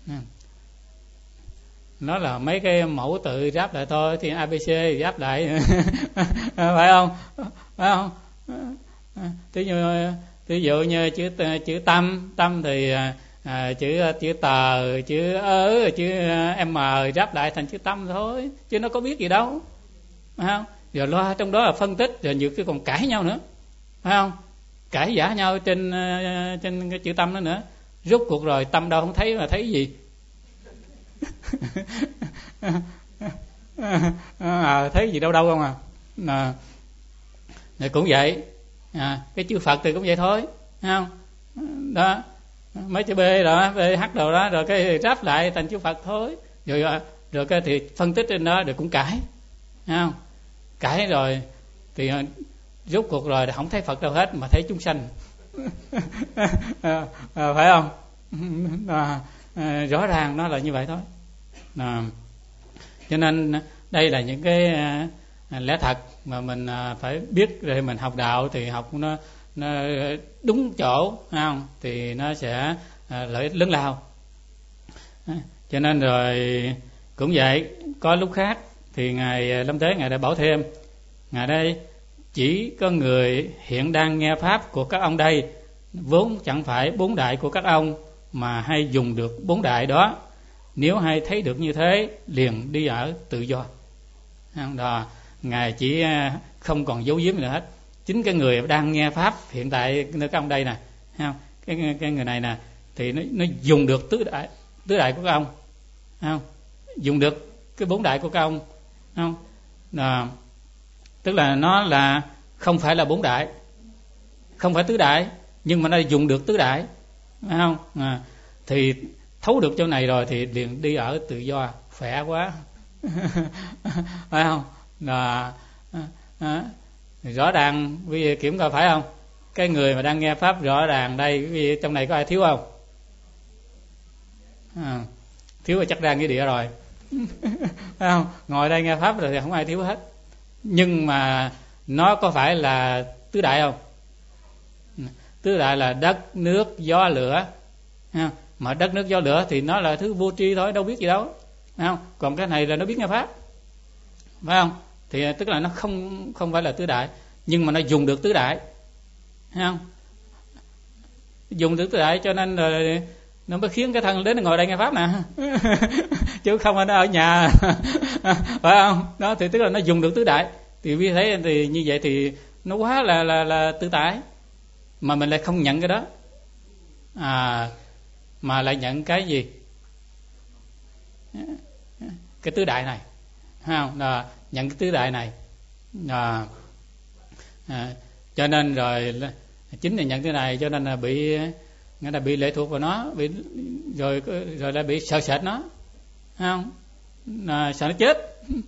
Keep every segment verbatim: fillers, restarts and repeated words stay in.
Nó là mấy cái mẫu tự ráp lại thôi, thì a bê xê ráp lại phải không? Phải không? Ví dụ, ví dụ như chữ chữ tâm, tâm thì à, chữ chữ tờ, chữ ớ, chữ m ráp lại thành chữ tâm thôi, chứ nó có biết gì đâu, phải không? Rồi lo trong đó là phân tích, rồi nhiều khi còn cãi nhau nữa, phải không? Cãi giả nhau trên trên cái chữ tâm đó nữa. Rốt cuộc rồi tâm đâu không thấy mà thấy gì? À, thấy gì đâu đâu không à? À, rồi cũng vậy, à, cái chữ Phật thì cũng vậy thôi, thấy không? Đó, mấy chữ B đó, B H đồ đó, rồi cái ráp lại thành chữ Phật thôi, rồi rồi cái thì phân tích trên đó, rồi cũng cãi, thấy không? Cãi rồi thì rốt cuộc rồi không thấy Phật đâu hết, mà thấy chúng sanh. À, à, phải không? À, à, rõ ràng nó là như vậy thôi. À, cho nên đây là những cái à, lẽ thật mà mình à, phải biết, rồi mình học đạo thì học nó, nó đúng chỗ, không? Thì nó sẽ à, lợi ích lớn lao. À, cho nên rồi cũng vậy, có lúc khác thì ngài Lâm Tế ngài đã bảo thêm, ngài đây chỉ có người hiện đang nghe pháp của các ông đây, vốn chẳng phải bốn đại của các ông, mà hay dùng được bốn đại đó. Nếu hay thấy được như thế, liền đi ở tự do. Đó, ngài chỉ không còn giấu giếm nữa hết. Chính cái người đang nghe pháp hiện tại nơi các ông đây nè, cái cái người này nè, thì nó, nó dùng được tứ đại tứ đại của các ông, không? Dùng được cái bốn đại của các ông, không? Đó, tức là nó là không phải là bốn đại, không phải tứ đại, nhưng mà nó dùng được tứ đại, phải không? À, thì thấu được chỗ này rồi thì liền đi ở tự do, khỏe quá. Phải không? Là à, rõ ràng vì kiểm coi phải không? Cái người mà đang nghe pháp rõ ràng đây, vì trong này có ai thiếu không? À, thiếu là chắc ra nghĩa địa rồi. Phải không? Ngồi đây nghe pháp rồi thì không ai thiếu hết. Nhưng mà nó có phải là tứ đại không? Tứ đại là đất, nước, gió, lửa. Mà đất, nước, gió, lửa thì nó là thứ vô tri thôi, đâu biết gì đâu, phải không? Còn cái này là nó biết nghe pháp, phải không? Thì tức là nó không không phải là tứ đại, nhưng mà nó dùng được tứ đại, thấy không? Dùng được tứ đại cho nên là nó mới khiến cái thân đến ngồi đây nghe pháp nè. Chứ không phải nó ở nhà. Phải không? Đó thì tức là nó dùng được tứ đại. Thì vì thế thì như vậy thì nó quá là là là tự tại, mà mình lại không nhận cái đó, à, mà lại nhận cái gì? Cái tứ đại này, thấy không? Đó, nhận cái tứ đại này. À, à, cho nên rồi chính là nhận cái này, cho nên là bị nghĩa là bị lệ thuộc vào nó, bị rồi rồi lại bị sợ sệt nó, thấy không? À, sợ nó chết.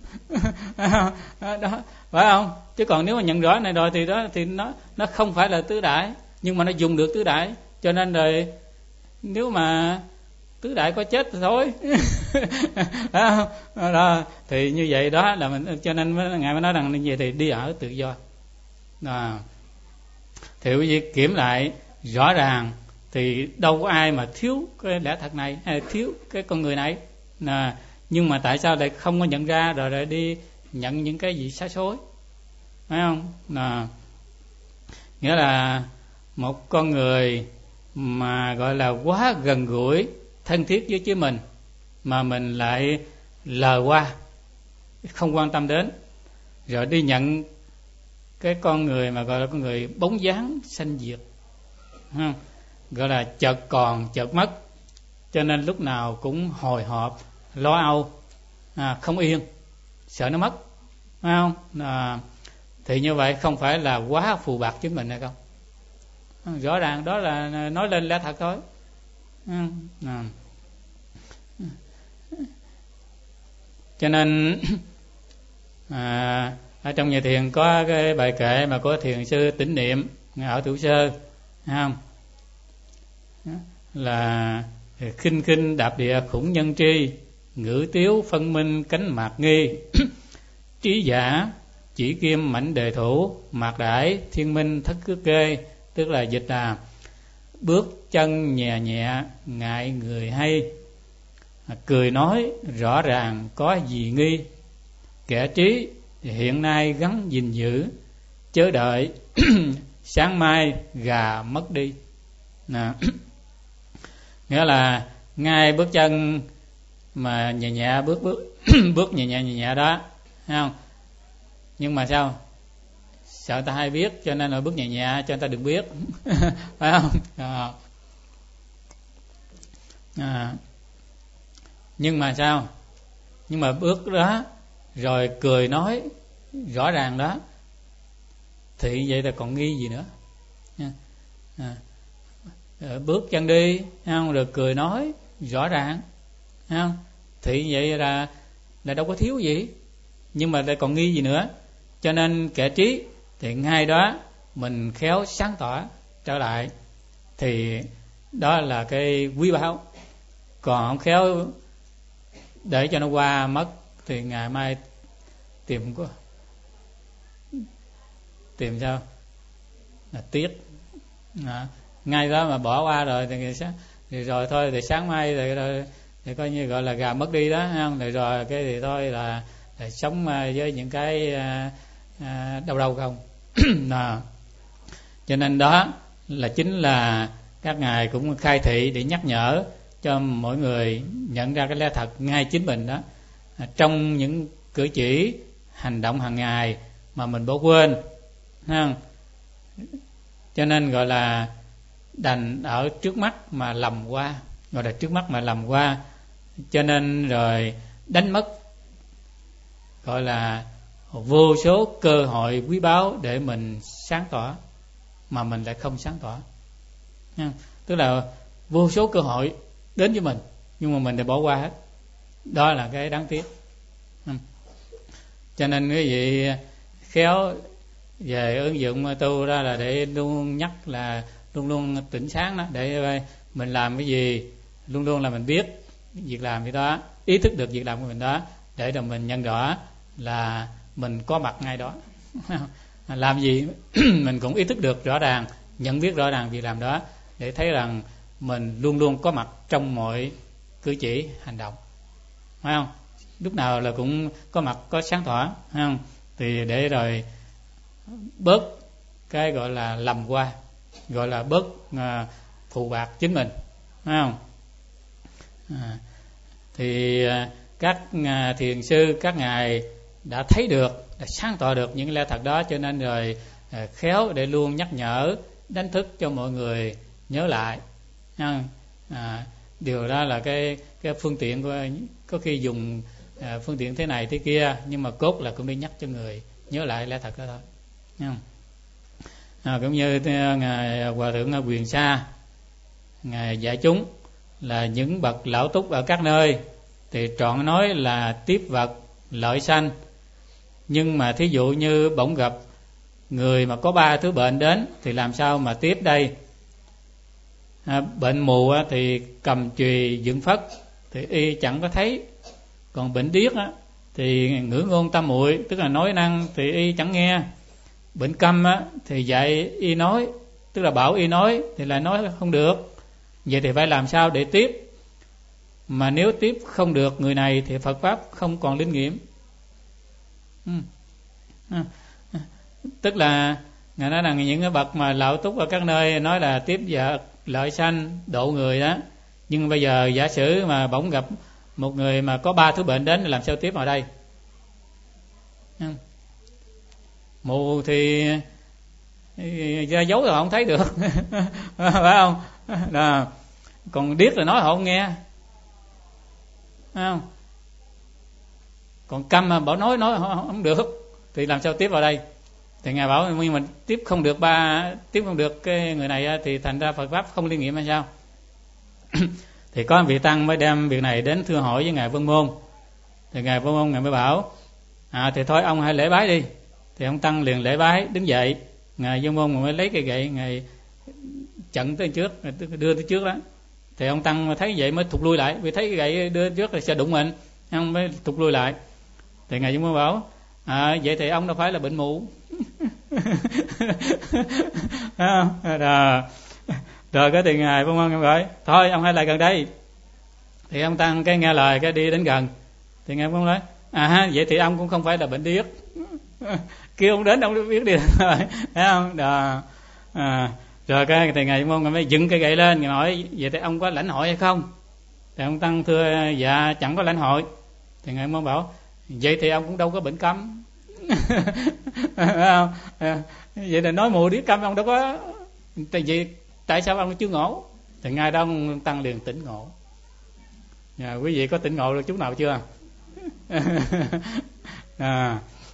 Đó, phải không? Chứ còn nếu mà nhận rõ này rồi thì đó thì nó nó không phải là tứ đại, nhưng mà nó dùng được tứ đại, cho nên rồi nếu mà tứ đại có chết thì thôi. Đó, đó, thì như vậy đó là mình, cho nên ngài mới nói rằng như vậy thì đi ở tự do. Đó. Thì quý vị kiểm lại rõ ràng thì đâu có ai mà thiếu cái lẽ thật này, hay thiếu cái con người này. Đó. Nhưng mà tại sao lại không có nhận ra, rồi lại đi nhận những cái gì xa xôi, phải không? Đó. Nghĩa là một con người mà gọi là quá gần gũi, thân thiết với chính mình, mà mình lại lờ qua, không quan tâm đến, rồi đi nhận cái con người mà gọi là con người bóng dáng sanh diệt, không? Gọi là chợt còn chợt mất, cho nên lúc nào cũng hồi hộp, lo âu, à, không yên, sợ nó mất, phải không? À, thì như vậy không phải là quá phù bạc chính mình hay không? Rõ ràng đó là nói lên lẽ thật thôi. À. Cho nên à, ở trong nhà thiền có cái bài kệ mà có thiền sư Tĩnh Niệm ở Thủ Sơ, thấy không? Là khinh khinh đạp địa khủng nhân tri, ngữ tiếu phân minh cánh mạc nghi, trí giả chỉ kim mảnh đề thủ, mạc đãi thiên minh thất cứ kê. Tức là dịch là bước chân nhẹ nhẹ ngại người hay, cười nói rõ ràng có gì nghi, kẻ trí thì hiện nay gắng gìn giữ, chớ đợi sáng mai gà mất đi. Nè. Nghĩa là ngay bước chân mà nhẹ nhẹ bước bước bước nhẹ nhẹ nhẹ nhẹ đó, thấy không? Nhưng mà sao? Sợ người ta hay biết cho nên là bước nhẹ nhẹ cho người ta đừng biết. Phải không? À. À. Nhưng mà sao? Nhưng mà bước đó rồi cười nói rõ ràng đó thì vậy là còn nghi gì nữa? À. Bước chân đi, không? Rồi cười nói rõ ràng, không? Thì vậy là là đâu có thiếu gì, nhưng mà lại còn nghi gì nữa? Cho nên kẻ trí thì ngay đó mình khéo sáng tỏ trở lại thì đó là cái quý báu. Còn không khéo để cho nó qua mất thì ngày mai tìm có tìm sao là tiếc. À, ngay đó mà bỏ qua rồi thì, sáng, thì rồi thôi thì sáng mai thì, rồi, thì coi như gọi là gà mất đi đó, không? Rồi rồi cái thì thôi là, là sống với những cái à, à, đau đau không. À, cho nên đó là chính là các ngài cũng khai thị để nhắc nhở cho mỗi người nhận ra cái lẽ thật ngay chính mình đó, à, trong những cử chỉ hành động hàng ngày mà mình bỏ quên, không? Cho nên gọi là đành ở trước mắt mà lầm qua, gọi là trước mắt mà lầm qua, cho nên rồi đánh mất gọi là vô số cơ hội quý báu để mình sáng tỏ mà mình lại không sáng tỏ. Tức là vô số cơ hội đến với mình nhưng mà mình lại bỏ qua hết. Đó là cái đáng tiếc. Cho nên quý vị khéo về ứng dụng tu ra là để luôn nhắc là luôn luôn tỉnh sáng đó, để mình làm cái gì luôn luôn là mình biết việc làm cái đó, ý thức được việc làm của mình đó, để rồi mình nhận rõ là mình có mặt ngay đó. Làm gì mình cũng ý thức được rõ ràng, nhận biết rõ ràng việc làm đó, để thấy rằng mình luôn luôn có mặt trong mọi cử chỉ hành động, phải không? Lúc nào là cũng có mặt, có sáng tỏ, phải không? Thì để rồi bớt cái gọi là lầm qua, gọi là bớt à, phụ bạc chính mình, phải không? À, thì à, các à, thiền sư các ngài đã thấy được, đã sáng tỏ được những lẽ thật đó, cho nên rồi à, khéo để luôn nhắc nhở, đánh thức cho mọi người nhớ lại. À, điều đó là cái cái phương tiện của, có khi dùng à, phương tiện thế này thế kia, nhưng mà cốt là cũng đi nhắc cho người nhớ lại lẽ thật đó thôi. Không? À, cũng như ngài Hòa thượng Quyền Sa, ngài dạy chúng là những bậc lão túc ở các nơi thì trọn nói là tiếp vật lợi sanh, nhưng mà thí dụ như bỗng gặp người mà có ba thứ bệnh đến thì làm sao mà tiếp đây? À, bệnh mù thì cầm chùy dựng phất thì y chẳng có thấy, còn bệnh điếc thì ngữ ngôn tam muội, tức là nói năng thì y chẳng nghe. Bệnh câm thì dạy y nói, tức là bảo y nói thì lại nói không được. Vậy thì phải làm sao để tiếp? Mà nếu tiếp không được người này thì Phật pháp không còn linh nghiệm. Ừ. À. Tức là ngài nói rằng những cái bậc mà lão túc ở các nơi nói là tiếp vật lợi sanh độ người đó, nhưng bây giờ giả sử mà bỗng gặp một người mà có ba thứ bệnh đến làm sao tiếp vào đây? Mù thì ra dấu rồi không thấy được. Phải không? Đó. Còn điếc là nói họ không nghe, phải không? Còn câm mà bảo nói nói không được thì làm sao tiếp vào đây? Thì ngài bảo nhưng mà tiếp không được ba tiếp không được cái người này thì thành ra Phật pháp không liên nghiệm hay sao? Thì có vị tăng mới đem việc này đến thưa hỏi với ngài Vân Môn. Thì ngài Vân Môn ngài mới bảo à thì thôi ông hãy lễ bái đi. Thì ông tăng liền lễ bái đứng dậy. Ngài Vân Môn mới lấy cây gậy ngài chặn tới trước, đưa tới trước đó. Thì ông tăng thấy vậy mới thụt lui lại, vì thấy cái gậy đưa trước là sẽ đụng mình, ông mới thụt lui lại. Thì ngài Vân Môn bảo à vậy thì ông đâu phải là bệnh mù. Rồi, rồi cái thì ngài Vân Môn gọi thôi ông hãy lại gần đây. Thì ông Tăng cái nghe lời cái đi đến gần, thì nghe ông nói à vậy thì ông cũng không phải là bệnh điếc. Kêu ông đến ông biết đi rồi, thấy không? Đó. À, rồi cái thì ngài môn mới dựng cái gậy lên, ngài hỏi vậy thì ông có lãnh hội hay không? Thì ông Tăng thưa dạ chẳng có lãnh hội. Thì ngài môn bảo vậy thì ông cũng đâu có bệnh câm. Không? Vậy là nói mù điếc câm ông đâu có. Tại vì tại sao ông chưa ngộ? Thì ngài đó ông Tăng liền tỉnh ngộ. À, quý vị có tỉnh ngộ được chút nào chưa? À,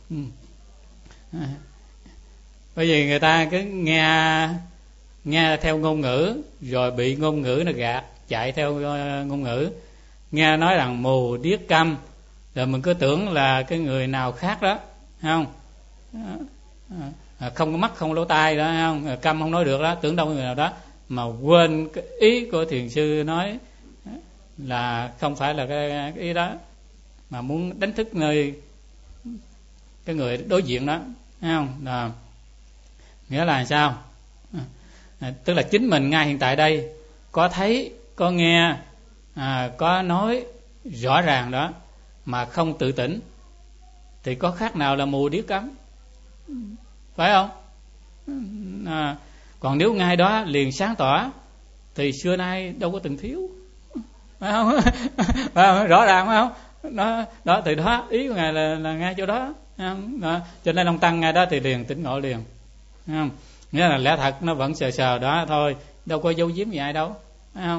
bởi vì người ta cứ nghe nghe theo ngôn ngữ, rồi bị ngôn ngữ nó gạt, chạy theo ngôn ngữ, nghe nói rằng mù điếc câm, rồi mình cứ tưởng là cái người nào khác đó, không? À, không có mắt không có lỗ tai đó, không? Câm không nói được đó, tưởng đâu người nào đó, mà quên cái ý của thiền sư nói là không phải là cái, cái ý đó, mà muốn đánh thức nơi cái người đối diện đó, thấy không? À, nghĩa là sao? À, tức là chính mình ngay hiện tại đây có thấy, có nghe, à, có nói rõ ràng đó mà không tự tỉnh, thì có khác nào là mù điếc câm, phải không? À, còn nếu ngay đó liền sáng tỏ thì xưa nay đâu có từng thiếu, phải không? Phải không? Rõ ràng phải không? Đó, đó thì đó ý của ngài là, là ngay chỗ đó, đó. Cho nên ông Tăng ngay đó thì liền tỉnh ngộ liền, không? Nghĩa là lẽ thật nó vẫn sờ sờ đó thôi, đâu có giấu giếm gì ai đâu, phải không?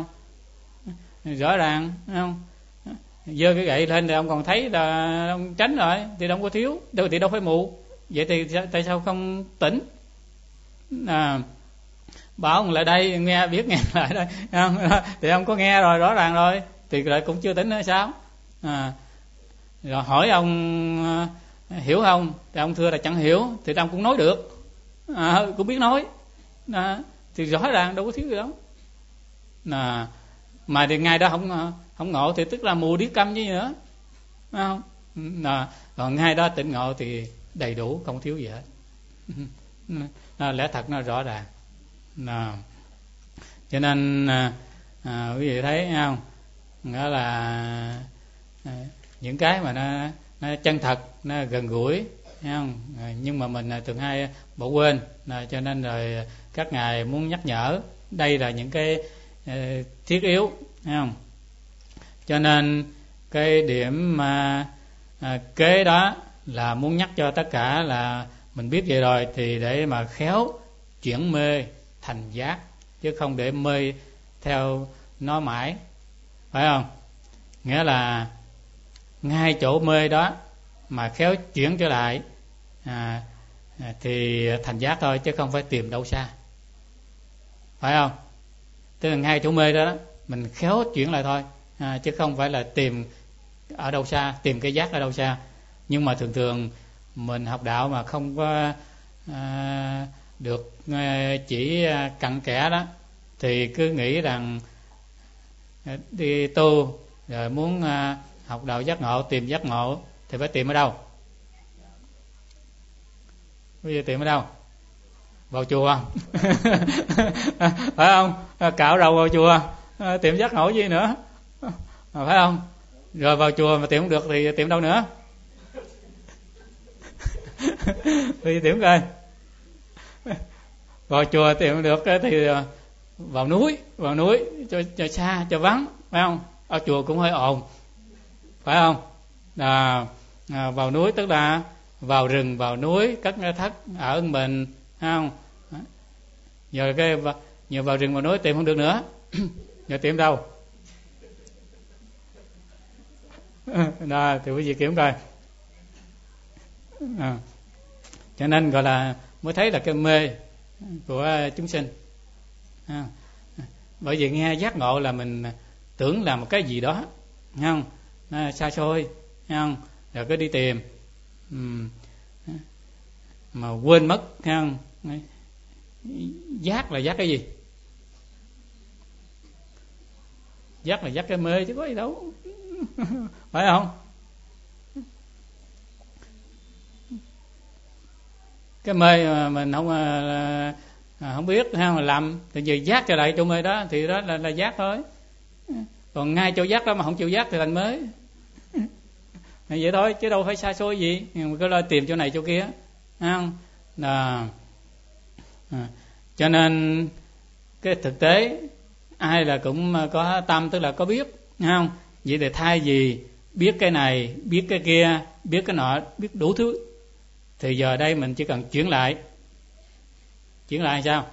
Rõ ràng, phải không? Giơ cái gậy lên thì ông còn thấy là ông tránh rồi thì đâu có thiếu, đâu thì đâu phải mù. Vậy thì tại sao không tỉnh? À, bảo ông lại đây nghe, biết nghe lại đây, không? Thì ông có nghe rồi, rõ ràng rồi, thì lại cũng chưa tỉnh nữa sao? À, rồi hỏi ông hiểu không? Thì ông thưa là chẳng hiểu, thì ông cũng nói được, à, cũng biết nói, à, thì rõ ràng đâu có thiếu gì đâu. À, mà thì ngay đó không không ngộ thì tức là mù điếc câm chứ gì nữa, phải không? À, còn ngay đó tỉnh ngộ thì đầy đủ, không thiếu gì hết. À, lẽ thật nó rõ ràng. À, cho nên à, à, quý vị thấy không? Nghĩa là à, những cái mà nó, nó chân thật, nó gần gũi, thấy không? À, nhưng mà mình thường hay bỏ quên, à, cho nên rồi các ngài muốn nhắc nhở đây là những cái à, thiết yếu, thấy không? Cho nên cái điểm mà à, kế đó là muốn nhắc cho tất cả là mình biết vậy rồi thì để mà khéo chuyển mê thành giác, chứ không để mê theo nó mãi, phải không? Nghĩa là ngay chỗ mê đó mà khéo chuyển trở lại à, thì thành giác thôi, chứ không phải tìm đâu xa, phải không? Tức là ngay chỗ mê đó, đó mình khéo chuyển lại thôi, à, chứ không phải là tìm ở đâu xa, tìm cái giác ở đâu xa. Nhưng mà thường thường mình học đạo mà không có à, được à, chỉ cặn kẽ đó, thì cứ nghĩ rằng à, đi tu rồi muốn à, học đạo giác ngộ, tìm giác ngộ thì phải tìm ở đâu? Bây giờ tìm ở đâu? Vào chùa. Phải không? Cạo đầu vào chùa, tìm giác ngộ gì nữa, phải không? Rồi vào chùa mà tìm không được thì tìm đâu nữa? Thì tìm coi. Vào chùa tìm không được thì vào núi, vào núi cho, cho xa, cho vắng, phải không? Ở chùa cũng hơi ồn, phải không? À, à, vào núi tức là vào rừng, vào núi, cất thất ở mình, phải không? Giờ cái giờ vào rừng vào núi tìm không được nữa. Giờ tìm đâu? Đó, thì quý vị kiểm coi. À, cho nên gọi là mới thấy là cái mê của chúng sinh. À, bởi vì nghe giác ngộ là mình tưởng là một cái gì đó, không? Nó xa xôi, không? Rồi cứ đi tìm, uhm, mà quên mất, không? Giác là giác cái gì? Giác là giác cái mê chứ có gì đâu. Phải không? Cái mê mà mình không không biết, không làm thì gì giác trở lại chỗ mê đó thì đó là, là giác thôi. Còn ngay chỗ giác đó mà không chịu giác thì thành mới. Vậy thôi, chứ đâu phải xa xôi gì. Mình cứ lo tìm chỗ này chỗ kia, không? À, à, cho nên cái thực tế ai là cũng có tâm, tức là có biết, không? Vậy thì thay vì biết cái này, biết cái kia, biết cái nọ, biết đủ thứ, thì giờ đây mình chỉ cần chuyển lại. Chuyển lại sao?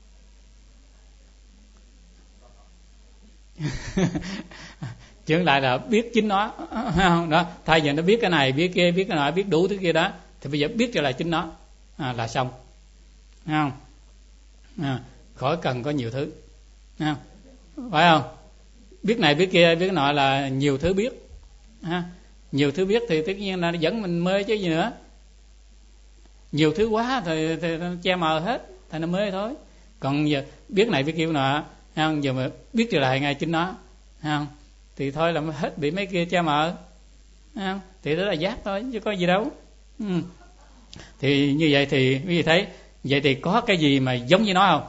Chuyển lại là biết chính nó, không? Đó, thay vì nó biết cái này, biết kia, biết cái nọ, biết đủ thứ kia đó, thì bây giờ biết trở lại chính nó, à, là xong, không? À, khỏi cần có nhiều thứ, không? Phải không? Biết này biết kia biết cái nọ là nhiều thứ biết, ha? Nhiều thứ biết thì tất nhiên là nó dẫn mình mê chứ gì nữa. Nhiều thứ quá thì, thì nó che mờ hết, thì nó mê thôi. Còn giờ biết này biết kia nọ, không? Giờ mà biết trở lại ngay chính nó, không? Thì thôi là hết bị mấy kia che mờ, không? Thì đó là giác thôi chứ có gì đâu. Ừ. Thì như vậy thì quý vị thấy, vậy thì có cái gì mà giống như nó không?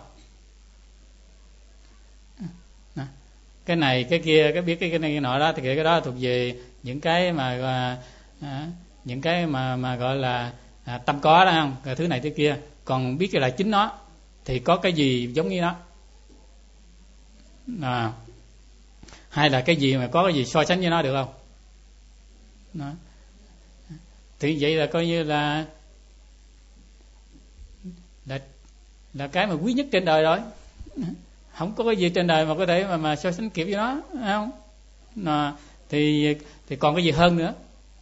Cái này cái kia, cái biết cái, cái này cái nọ đó, thì cái đó thuộc về những cái mà à, những cái mà mà gọi là à, tâm có đó, không? Cái thứ này thứ kia. Còn biết cái là chính nó thì có cái gì giống như nó, à, hay là cái gì mà có cái gì so sánh với nó được không? Đó. Thì vậy là coi như là là là cái mà quý nhất trên đời rồi. Không có cái gì trên đời mà có thể mà, mà so sánh kịp với nó, không? Đó. Thì thì còn cái gì hơn nữa?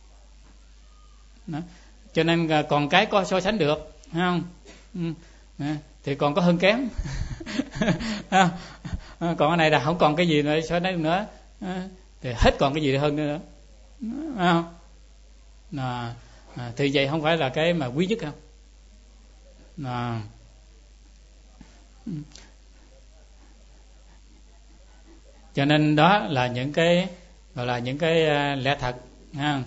Đó. Cho nên còn cái có so sánh được, không? Ừ. Đó. Thì còn có hơn kém. Còn cái này là không còn cái gì nữa so sánh nữa, thì hết còn cái gì hơn nữa, không? Đó. Thì vậy không phải là cái mà quý nhất không? Đó. Cho nên đó là những cái gọi là những cái lẽ thật, ha,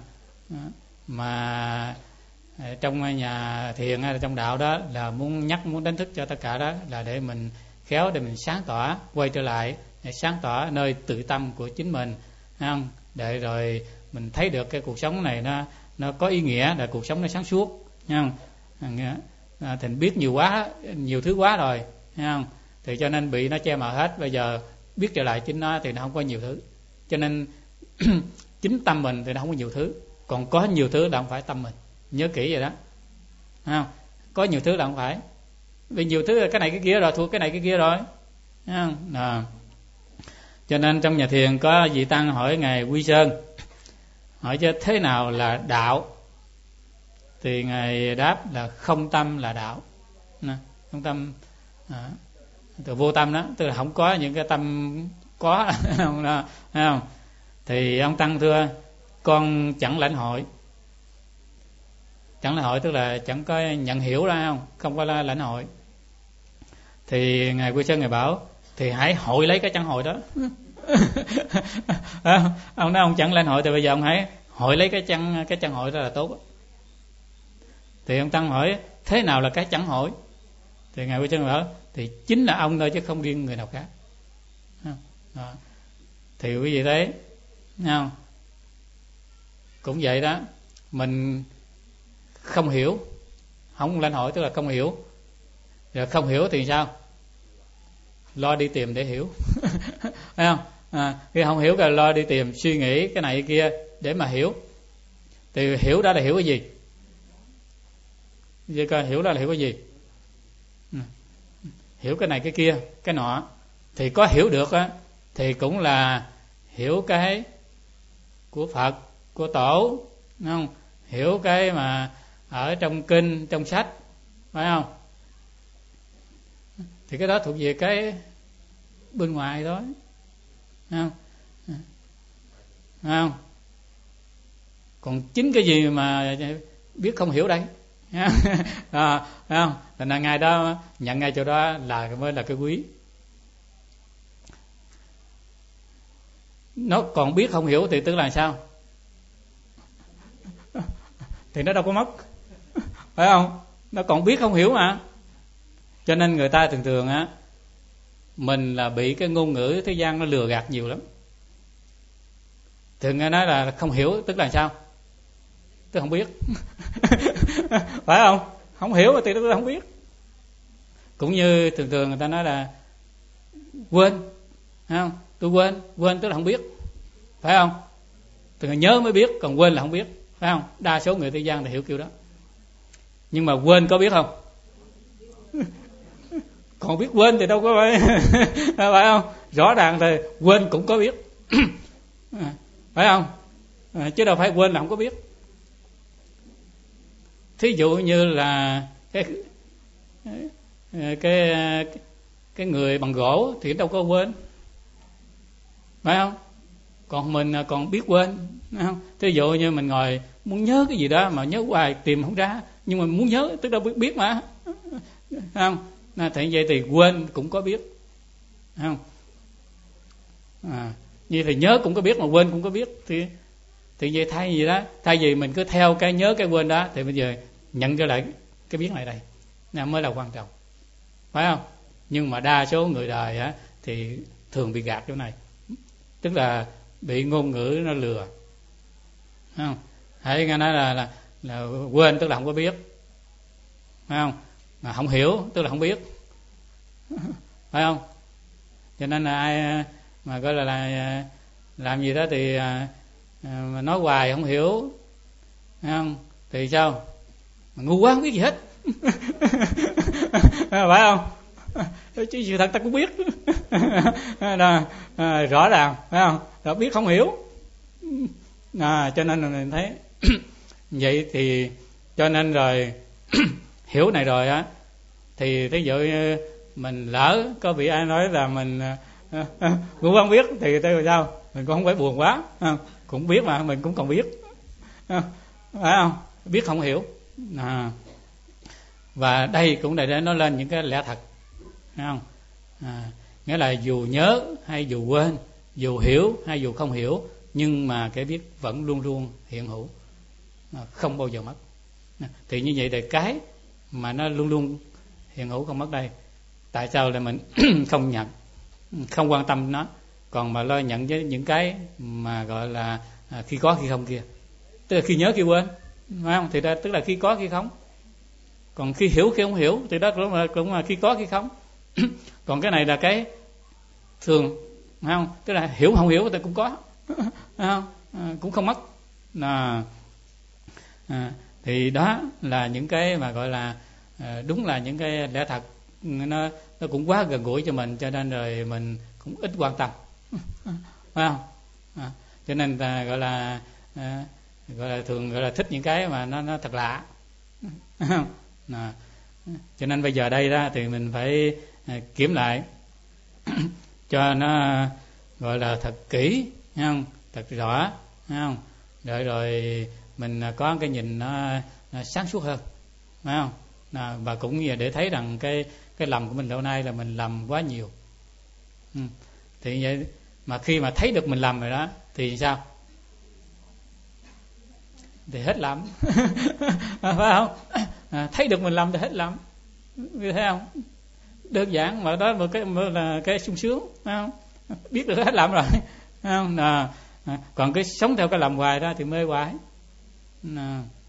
mà trong nhà thiền hay là trong đạo đó là muốn nhắc, muốn đánh thức cho tất cả đó là để mình khéo, để mình sáng tỏ, quay trở lại để sáng tỏ nơi tự tâm của chính mình, ha, để rồi mình thấy được cái cuộc sống này nó nó có ý nghĩa, là cuộc sống nó sáng suốt, ha. À, thì biết nhiều quá, nhiều thứ quá rồi, ha. Thì cho nên bị nó che mờ hết. Bây giờ biết trở lại chính nó thì nó không có nhiều thứ. Cho nên chính tâm mình thì nó không có nhiều thứ. Còn có nhiều thứ là không phải tâm mình. Nhớ kỹ vậy đó, không? Có nhiều thứ là không phải. Vì nhiều thứ là cái này cái kia rồi, thuộc cái này cái kia rồi, không? À. Cho nên trong nhà thiền có vị tăng hỏi ngài Quy Sơn, hỏi cho thế nào là đạo, thì ngài đáp là không tâm là đạo. Không tâm, à, từ vô tâm đó, tức là không có những cái tâm có, không, đó, không? Thì ông tăng thưa, con chẳng lãnh hội. Chẳng lãnh hội tức là chẳng có nhận hiểu ra, không, không có lãnh hội. Thì ngài Quy Sơn ngài bảo, thì hãy hội lấy cái chẳng hội đó. Ông nói ông chẳng lãnh hội, thì bây giờ ông hãy hội lấy cái chẳng cái chẳng hội đó là tốt. Thì ông tăng hỏi, thế nào là cái chẳng hội? Thì ngài Quy Sơn bảo, thì chính là ông thôi chứ không riêng người nào khác. Đó. Thì quý vị thấy, không? Cũng vậy đó, mình không hiểu, không lãnh hội tức là không hiểu. Rồi không hiểu thì sao? Lo đi tìm để hiểu. Thấy không? À, khi không hiểu rồi lo đi tìm, suy nghĩ cái này cái kia để mà hiểu. Thì hiểu đó là hiểu cái gì? Vậy coi hiểu đó là hiểu cái gì? Hiểu cái này cái kia, cái nọ. Thì có hiểu được á, thì cũng là hiểu cái của Phật, của Tổ, đúng không? Hiểu cái mà ở trong kinh, trong sách, phải không? Thì cái đó thuộc về cái bên ngoài thôi, phải không? Phải không? Còn chính cái gì mà biết không hiểu đây? À, phải không? Thành ra ngày đó nhận ngay chỗ đó là mới là cái quý. Nó còn biết không hiểu thì tức là sao? Thì nó đâu có mất, phải không? Nó còn biết không hiểu mà. Cho nên người ta thường thường á, mình là bị cái ngôn ngữ thế gian nó lừa gạt nhiều lắm. thường nghe nói là không hiểu tức là sao? Tức không biết. Phải không? Không hiểu thì tôi không biết. Cũng như thường thường người ta nói là quên, phải không? Tôi quên, quên tức là không biết, phải không? Thường nhớ mới biết, còn quên là không biết, phải không? Đa số người thế gian thì hiểu kiểu đó. Nhưng mà quên có biết không? Còn biết quên thì đâu có phải. Phải không? Rõ ràng thì quên cũng có biết. Phải không? Chứ đâu phải quên là không có biết. Thí dụ như là cái cái cái người bằng gỗ thì đâu có quên, phải không? Còn mình còn biết quên, phải không? Thí dụ như mình ngồi muốn nhớ cái gì đó mà nhớ hoài tìm không ra, nhưng mà muốn nhớ tức đâu biết biết mà, phải không? Thì vậy thì quên cũng có biết, phải không? À, như thì nhớ cũng có biết mà quên cũng có biết, thì thì vậy thay gì đó, thay vì mình cứ theo cái nhớ cái quên đó, thì bây giờ nhận trở lại cái biết này đây là mới là quan trọng, phải không? Nhưng mà đa số người đời á thì thường bị gạt chỗ này, tức là bị ngôn ngữ nó lừa, phải không? Hãy nghe nói là, là là quên tức là không có biết, phải không? Mà không hiểu tức là không biết, phải không? Cho nên là ai mà gọi là, là làm gì đó thì mà nói hoài không hiểu, phải không? Thì sao? Mà ngu quá không biết gì hết. Phải không? Chứ sự thật ta cũng biết. Đó, à, rõ ràng, phải không? Đó, biết không hiểu. À, cho nên là mình thấy vậy thì cho nên rồi hiểu này rồi á, thì thí dụ như mình lỡ có bị ai nói là mình ngu không biết thì tôi sao? Mình cũng không phải buồn quá, không? Cũng biết mà mình cũng còn biết, phải không? Biết không hiểu. À, và đây cũng để nó lên những cái lẽ thật, phải không? À, nghĩa là dù nhớ hay dù quên, dù hiểu hay dù không hiểu, nhưng mà cái biết vẫn luôn luôn hiện hữu, không bao giờ mất. Thì như vậy thì cái mà nó luôn luôn hiện hữu không mất đây, tại sao là mình không nhận, không quan tâm nó, còn mà lo nhận với những cái mà gọi là à, khi có khi không kia, tức là khi nhớ khi quên, phải không? Thì đó tức là khi có khi không. Còn khi hiểu khi không hiểu thì đó cũng là, cũng là khi có khi không. Còn cái này là cái thường, phải không? Tức là hiểu không hiểu thì cũng có, phải không? À, cũng không mất. À, à, thì đó là những cái mà gọi là à, đúng là những cái lẽ thật, nó nó cũng quá gần gũi cho mình, cho nên rồi mình cũng ít quan tâm, phải không? À, cho nên là gọi là à, gọi là thường gọi là thích những cái mà nó nó thật lạ. À, cho nên bây giờ đây đó thì mình phải à, kiểm lại cho nó gọi là thật kỹ, thấy không? Thật rõ, thấy không? Rồi rồi mình có cái nhìn nó, nó sáng suốt hơn, phải không? À, và cũng như để thấy rằng cái cái lầm của mình lâu nay là mình lầm quá nhiều. Ừ. Thì vậy mà khi mà thấy được mình lầm rồi đó thì sao? Thì hết lầm. Phải không? À, thấy được mình lầm thì hết lầm, thấy không? Đơn giản mà đó, một cái là cái sung sướng, phải không? Biết được hết lầm rồi, phải không? À, à, còn cái sống theo cái lầm hoài đó thì mê hoài. À.